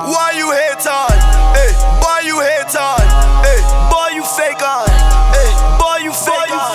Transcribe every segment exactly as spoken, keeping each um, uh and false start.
Why you hate on? Hey, boy you hate on. Hey, boy you fake on. Hey, boy you fake on.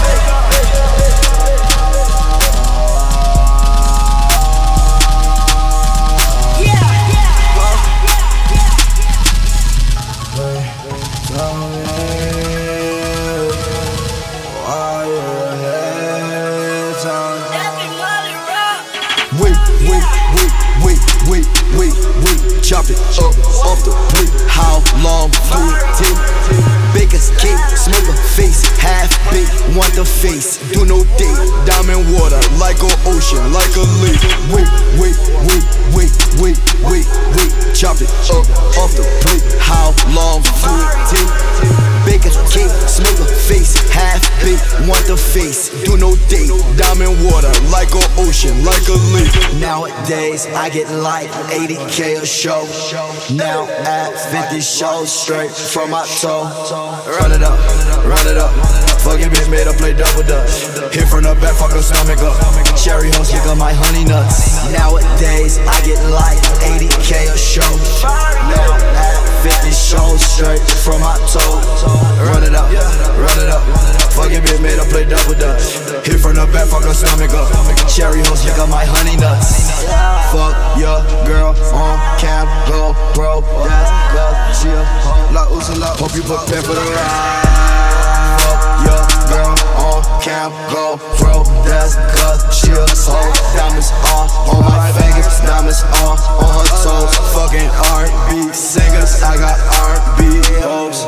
Wait, wait, wait, wait, wait, wait, wait. Chop it up off the plate. How long will it take? Baker's cake, smoke a face, half baked, want the face. Do no date, diamond water like an ocean, like a lake. Wait, wait, wait, wait, wait, wait, wait. Chop it up off the plate. How long will it take? Baker's cake, smoke a face, half baked, want the face. Do no date, diamond water like an ocean, like a lake. Nowadays I get like eighty K a show. Now at fifty shows straight from my toe. Run it up, run it up. Fucking bitch made her play double dutch. Hit from the back, fuck her stomach up. Cherry hoes lick up my honey nuts. Nowadays I get like eighty K a show. Now at fifty shows straight from my toe. Run it up, run it up. Fucking bitch made her play double dutch. Hit from the back, fuck her stomach up. Cherry hoes lick up my honey nuts. Fuck your girl on cam, go bro. That's cause she a hoe. La Usala, hope you prepare for the ride. Fuck your girl on cam, go bro. That's cause she a hoe. Diamonds on, on my fingers, diamonds on, on her toes. Fucking R and B singers, I got R and B hoes.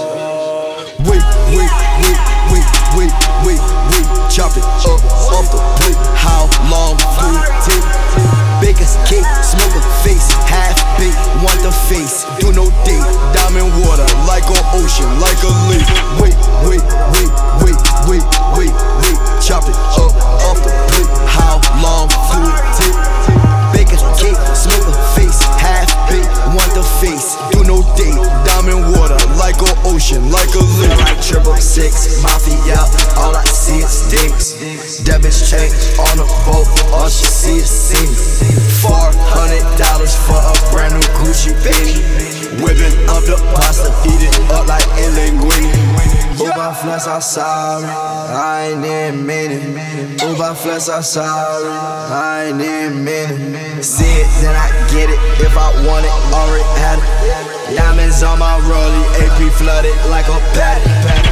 Wait, wait, wait, wait, wait, wait, wait. Chop it up off the plate. How long will it take? Baker's cake, smoke a face, half baked, want the face. Do no date, diamond water like an ocean, like a lake. Wait, wait, wait, wait, wait, wait, wait. Chop it up off the plate. How long will it take? Baker's cake, smoke a face, half baked, want the face. Do no date, diamond water like an ocean, like a lake. Like triple six, mafia, all I see is dicks. That bitch change on the boat, all she see is sings. Four hundred dollars for a brand new Gucci beanie. Whipping up the pasta, eat it up like a linguine. Uber flex, I'm sorry, I ain't even mean it. Uber flex, I'm sorry, I ain't even mean it. See it, then I get it. If I want it, already had it. Diamonds on my rollie, A P flooded like a patty.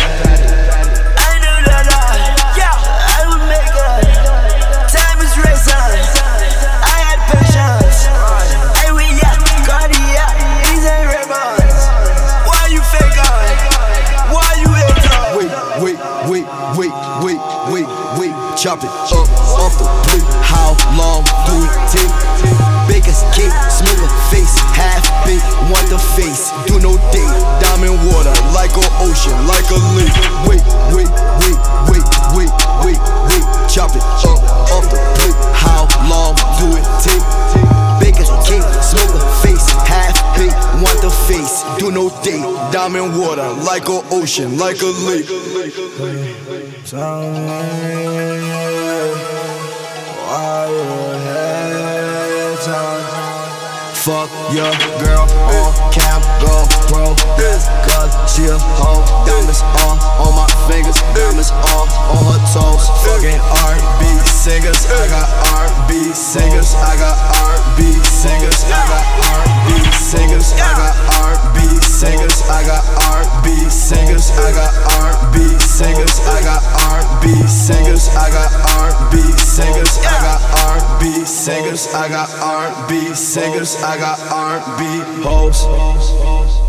I knew that I, yeah, I would make it. Time is racing. I had patience. I will yeah, Cardiac, these ain't ribbons. Why you fake on? Why you hate on? Wait, wait, wait, wait, wait, wait, wait. Chop it up off the plate. How long will it take? Baker's cake, smoke a face, half baked, want the face. Do no date, diamond water like an ocean, like a lake. Wait, wait, wait, wait, wait, wait, wait. Chop it up off the plate. How long do it take? Baker's cake, smoke a face, half baked, want the face. Do no date, diamond water like an ocean, like a lake. Tell me why you hate on. Fuck your girl on cam, go bro. That's cause she a hoe. Diamonds on, on my fingers, diamonds on, on her toes. Fucking R and B singers, I got R and B singers, I got R and B singers, I got R and B singers, I got R and B singers, I got R and B singers, I got R and B singers, I got R and B singers, I got R and B singers, I got R and B singers, I got R and B singers, I got R and B hoes.